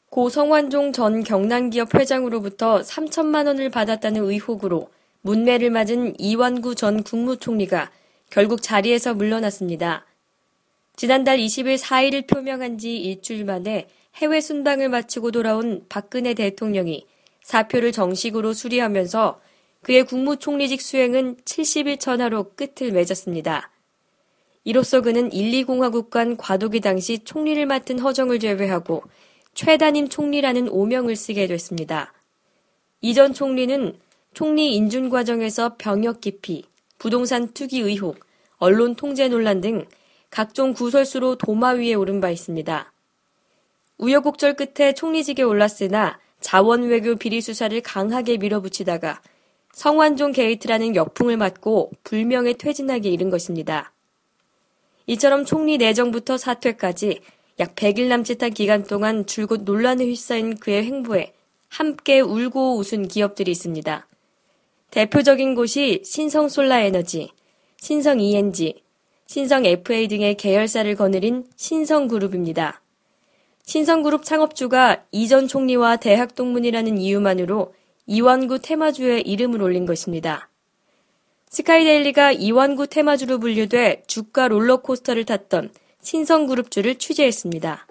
고 성완종 전 경남기업 회장으로부터 3천만 원을 받았다는 의혹으로 문매를 맞은 이완구 전 국무총리가 결국 자리에서 물러났습니다. 지난달 20일 사의를 표명한 지 일주일 만에 해외 순방을 마치고 돌아온 박근혜 대통령이 사표를 정식으로 수리하면서 그의 국무총리직 수행은 70일 전하로 끝을 맺었습니다. 이로써 그는 1~2공화국 간 과도기 당시 총리를 맡은 허정을 제외하고 최단임 총리라는 오명을 쓰게 됐습니다. 이 전 총리는 총리 인준 과정에서 병역 기피, 부동산 투기 의혹, 언론 통제 논란 등 각종 구설수로 도마 위에 오른 바 있습니다. 우여곡절 끝에 총리직에 올랐으나 자원 외교 비리 수사를 강하게 밀어붙이다가 성완종 게이트라는 역풍을 맞고 불명예 퇴진하게 이른 것입니다. 이처럼 총리 내정부터 사퇴까지 약 100일 남짓한 기간 동안 줄곧 논란에 휩싸인 그의 행보에 함께 울고 웃은 기업들이 있습니다. 대표적인 곳이 신성솔라에너지, 신성ENG, 신성FA 등의 계열사를 거느린 신성그룹입니다. 신성그룹 창업주가 이전 총리와 대학 동문이라는 이유만으로 이완구 테마주에 이름을 올린 것입니다. 스카이데일리가 이완구 테마주로 분류돼 주가 롤러코스터를 탔던 신성그룹주를 취재했습니다.